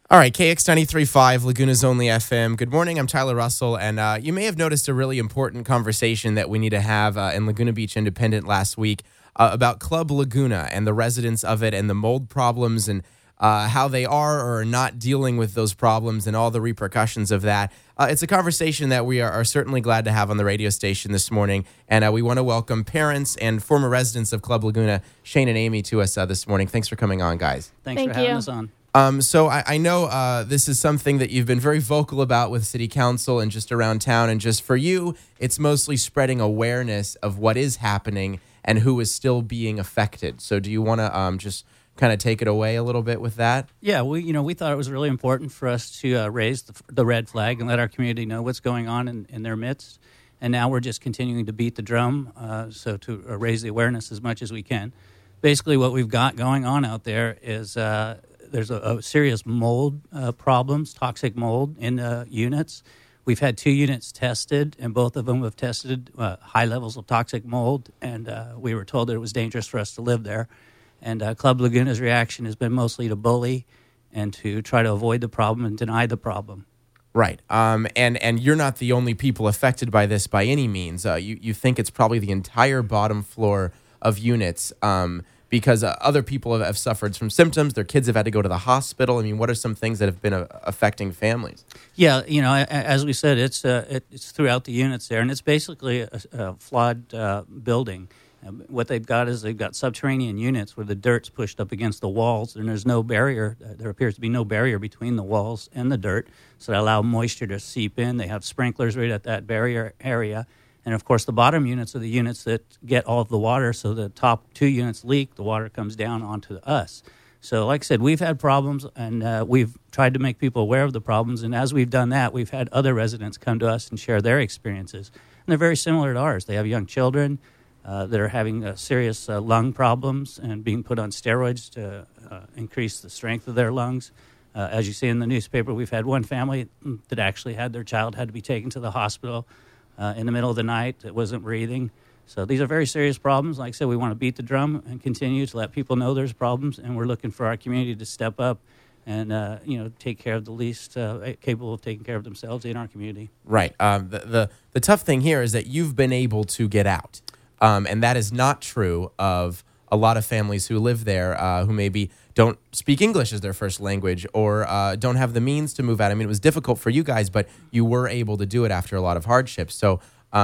All right, KX 93.5, Laguna's Only FM. Good morning, I'm Tyler Russell, and you may have noticed a really important conversation that we need to have in Laguna Beach Independent last week about Club Laguna and the residents of it and the mold problems and how they are or are not dealing with those problems and all the repercussions of that. It's a conversation that we are certainly glad to have on the radio station this morning, and we want to welcome parents and former residents of Club Laguna, Shane and Amy, to us this morning. Thanks for coming on, guys. Thanks for having us on. So I know this is something that you've been very vocal about with City Council and just around town. And just for you, it's mostly spreading awareness of what is happening and who is still being affected. So do you want to just kind of take it away a little bit with that? Yeah, we thought it was really important for us to raise the red flag and let our community know what's going on in their midst. And now we're just continuing to beat the drum, so to raise the awareness as much as we can. Basically, what we've got going on out there is there's a serious mold problems, toxic mold in units. We've had 2 units tested, and both of them have tested high levels of toxic mold, and we were told that it was dangerous for us to live there. And Club Laguna's reaction has been mostly to bully and to try to avoid the problem and deny the problem. Right. And you're not the only people affected by this by any means. You think it's probably the entire bottom floor of units, because other people have suffered from symptoms. Their kids have had to go to the hospital. I mean, what are some things that have been affecting families? Yeah, as we said, it's throughout the units there, and it's basically a flawed building. What they've got is they've got subterranean units where the dirt's pushed up against the walls, and there's no barrier. There appears to be no barrier between the walls and the dirt, so they allow moisture to seep in. They have sprinklers right at that barrier area. And, of course, the bottom units are the units that get all of the water, so the top 2 units leak, the water comes down onto us. So, like I said, we've had problems, and we've tried to make people aware of the problems. And as we've done that, we've had other residents come to us and share their experiences. And they're very similar to ours. They have young children that are having serious lung problems and being put on steroids to increase the strength of their lungs. As you see in the newspaper, we've had one family that actually had their child had to be taken to the hospital in the middle of the night that wasn't breathing. So these are very serious problems. Like I said, we want to beat the drum and continue to let people know there's problems, and we're looking for our community to step up and take care of the least capable of taking care of themselves in our community. Right. The tough thing here is that you've been able to get out, and that is not true of a lot of families who live there who maybe don't speak English as their first language or don't have the means to move out. I mean, it was difficult for you guys, but you were able to do it after a lot of hardships. So,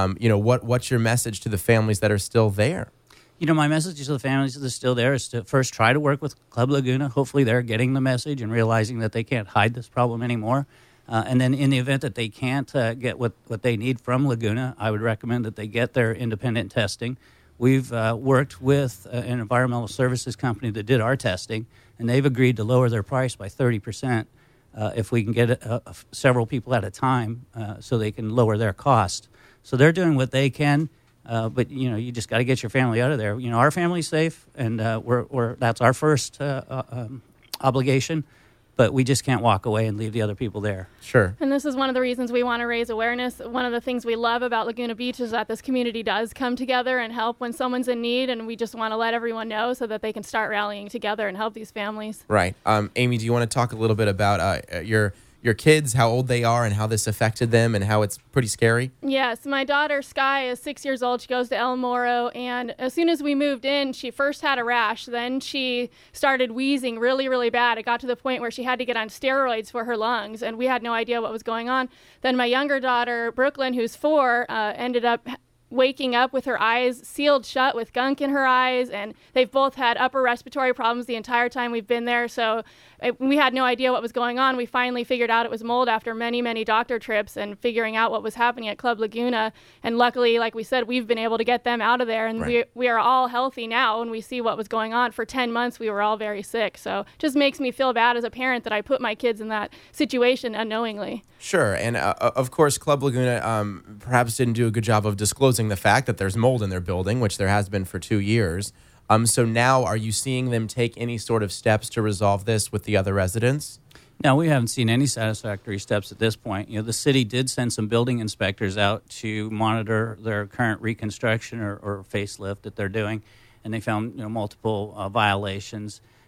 what's your message to the families that are still there? My message to the families that are still there is to first try to work with Club Laguna. Hopefully they're getting the message and realizing that they can't hide this problem anymore. And then in the event that they can't get what they need from Laguna, I would recommend that they get their independent testing. We've worked with an environmental services company that did our testing, and they've agreed to lower their price by 30% if we can get several people at a time so they can lower their cost. So they're doing what they can, but, you just got to get your family out of there. Our family's safe, and that's our first obligation. But we just can't walk away and leave the other people there. Sure. And this is one of the reasons we want to raise awareness. One of the things we love about Laguna Beach is that this community does come together and help when someone's in need, and we just want to let everyone know so that they can start rallying together and help these families. Right. Amy, do you want to talk a little bit about your kids, how old they are and how this affected them and how it's pretty scary? Yes. My daughter, Sky, is 6 years old. She goes to El Moro, and as soon as we moved in, she first had a rash. Then she started wheezing really, really bad. It got to the point where she had to get on steroids for her lungs, and we had no idea what was going on. Then my younger daughter, Brooklyn, who's 4, ended up waking up with her eyes sealed shut with gunk in her eyes, and they've both had upper respiratory problems the entire time we've been there. So we had no idea what was going on. We finally figured out it was mold after many, many doctor trips and figuring out what was happening at Club Laguna. And luckily, like we said, we've been able to get them out of there, and right. we are all healthy now, and we see what was going on. For 10 months, we were all very sick. So it just makes me feel bad as a parent that I put my kids in that situation unknowingly. Sure. And of course, Club Laguna perhaps didn't do a good job of disclosing the fact that there's mold in their building, which there has been for 2 years. So now are you seeing them take any sort of steps to resolve this with the other residents? No, we haven't seen any satisfactory steps at this point. The city did send some building inspectors out to monitor their current reconstruction or facelift that they're doing, and they found multiple violations.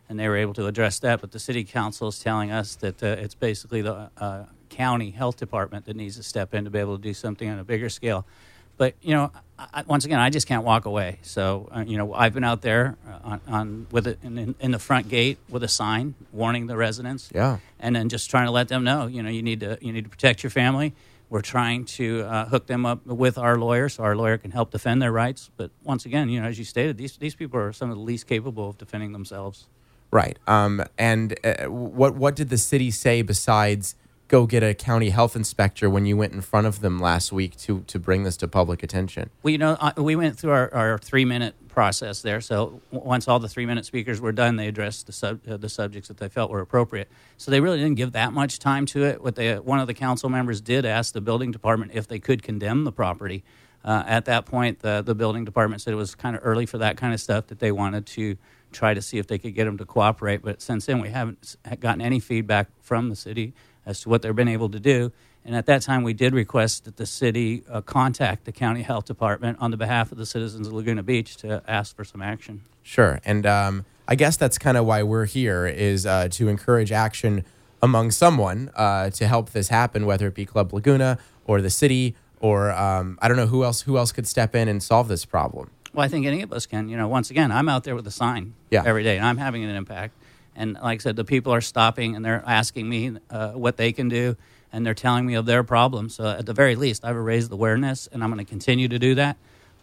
and they were able to address that. But the city council is telling us that it's basically the county health department that needs to step in to be able to do something on a bigger scale. But, once again, I just can't walk away. So, I've been out there with it in the front gate with a sign warning the residents. Yeah. And then just trying to let them know, you need to protect your family. We're trying to hook them up with our lawyer so our lawyer can help defend their rights. But once again, as you stated, these people are some of the least capable of defending themselves. Right. And what did the city say besides go get a county health inspector when you went in front of them last week to bring this to public attention? Well, we went through our 3-minute process there. So once all the 3-minute speakers were done, they addressed the subjects that they felt were appropriate. So they really didn't give that much time to it. One of the council members did ask the building department if they could condemn the property. At that point, the building department said it was kind of early for that kind of stuff, that they wanted to try to see if they could get them to cooperate. But since then, we haven't gotten any feedback from the city as to what they've been able to do. And at that time, we did request that the city contact the county health department on the behalf of the citizens of Laguna Beach to ask for some action. Sure. And I guess that's kind of why we're here, is to encourage action among someone to help this happen, whether it be Club Laguna or the city or I don't know who else could step in and solve this problem. Well, I think any of us can. Once again, I'm out there with a sign every day, and I'm having an impact. And like I said, the people are stopping and they're asking me what they can do, and they're telling me of their problems. So at the very least, I've raised awareness, and I'm going to continue to do that.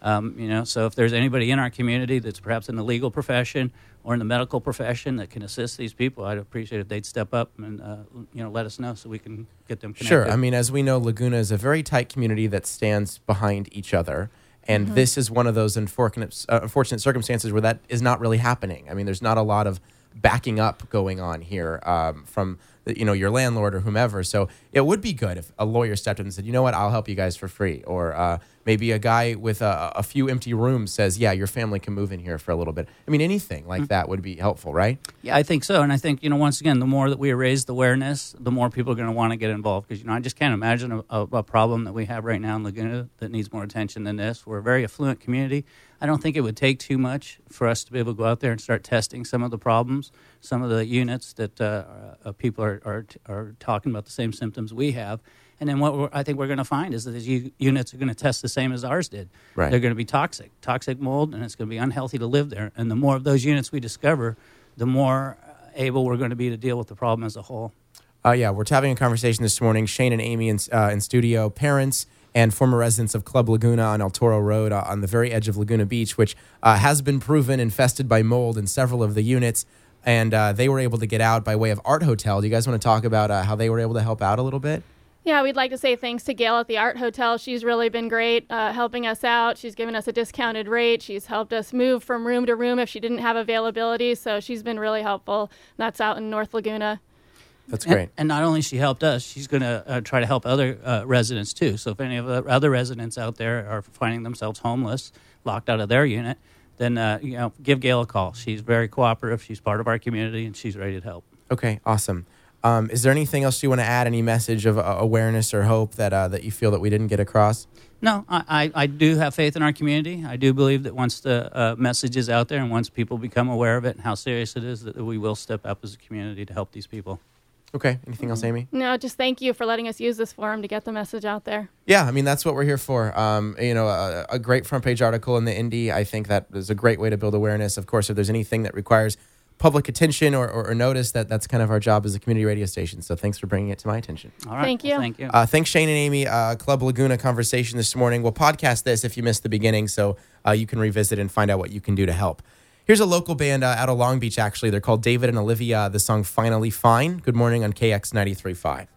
So if there's anybody in our community that's perhaps in the legal profession or in the medical profession that can assist these people, I'd appreciate if they'd step up and let us know so we can get them connected. Sure. I mean, as we know, Laguna is a very tight community that stands behind each other. And this is one of those unfortunate circumstances where that is not really happening. I mean, there's not a lot of backing up going on here from your landlord or whomever. So it would be good if a lawyer stepped in and said, you know what, I'll help you guys for free. Or maybe a guy with a few empty rooms says, yeah, your family can move in here for a little bit. I mean, anything like that would be helpful, right? Yeah, I think so. And I think, once again, the more that we raise the awareness, the more people are going to want to get involved. Because, I just can't imagine a problem that we have right now in Laguna that needs more attention than this. We're a very affluent community. I don't think it would take too much for us to be able to go out there and start testing some of the problems, some of the units that people are talking about the same symptoms we have. And then what I think we're going to find is that these units are going to test the same as ours did. Right. They're going to be toxic mold, and it's going to be unhealthy to live there. And the more of those units we discover, the more able we're going to be to deal with the problem as a whole. We're having a conversation this morning. Shane and Amy in studio, parents and former residents of Club Laguna on El Toro Road on the very edge of Laguna Beach, which has been proven infested by mold in several of the units. And they were able to get out by way of Art Hotel. Do you guys want to talk about how they were able to help out a little bit? Yeah, we'd like to say thanks to Gail at the Art Hotel. She's really been great helping us out. She's given us a discounted rate. She's helped us move from room to room if she didn't have availability. So she's been really helpful. That's out in North Laguna. That's great. And not only she helped us, she's going to try to help other residents too. So if any of the other residents out there are finding themselves homeless, locked out of their unit, then give Gail a call. She's very cooperative. She's part of our community, and she's ready to help. Okay, awesome. Is there anything else you want to add? Any message of awareness or hope that you feel that we didn't get across? No, I do have faith in our community. I do believe that once the message is out there and once people become aware of it and how serious it is, that we will step up as a community to help these people. Okay. Anything else, Amy? No, just thank you for letting us use this forum to get the message out there. Yeah, I mean, that's what we're here for. A great front page article in the Indy. I think that is a great way to build awareness. Of course, if there's anything that requires public attention or notice, that's kind of our job as a community radio station. So thanks for bringing it to my attention. All right. Thank you. Well, thank you. Thanks, Shane and Amy. Club Laguna conversation this morning. We'll podcast this if you missed the beginning, so you can revisit and find out what you can do to help. Here's a local band out of Long Beach, actually. They're called David and Olivia. The song Finally Fine. Good morning on KX 93.5.